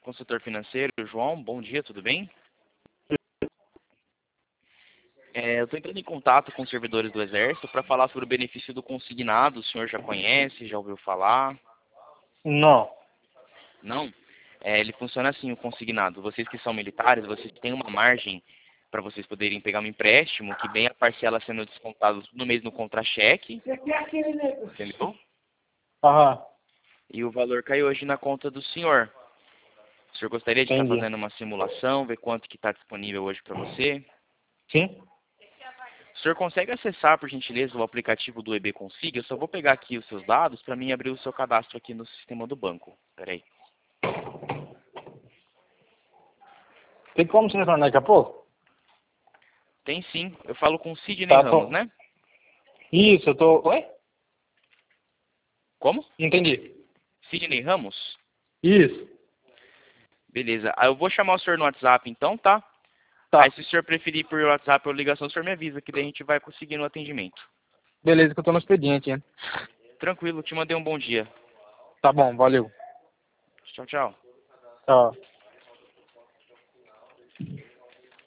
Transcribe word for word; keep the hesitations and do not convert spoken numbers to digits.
consultor financeiro, João. Bom dia, tudo bem? É, eu estou entrando em contato com os servidores do Exército para falar sobre o benefício do consignado. O senhor já conhece, já ouviu falar? Não. Não? É, ele funciona assim, o consignado. Vocês que são militares, vocês têm uma margem para vocês poderem pegar um empréstimo, que bem a parcela sendo descontada no mês no contra-cheque, entendeu? Aham, E o valor cai hoje na conta do senhor. O senhor gostaria de estar entendi. fazendo uma simulação, ver quanto que está disponível hoje para você? Sim? O senhor consegue acessar, por gentileza, o aplicativo do E B Consig? Eu só vou pegar aqui os seus dados para mim abrir o seu cadastro aqui no sistema do banco. Espera aí. Tem como você me tornar daqui a pouco? Tem sim. Eu falo com o Sidney Tá Ramos, bom. né? Isso, eu tô... Oi? Como? Entendi. Sidney Ramos? Isso. Beleza. Aí eu vou chamar o senhor no WhatsApp então, tá? Tá. Aí se o senhor preferir por WhatsApp ou ligação, o senhor me avisa que daí a gente vai conseguir no atendimento. Beleza, que eu tô no expediente, hein? Tranquilo, te mandei um bom dia. Tá bom, valeu. Tchau, tchau. Tchau.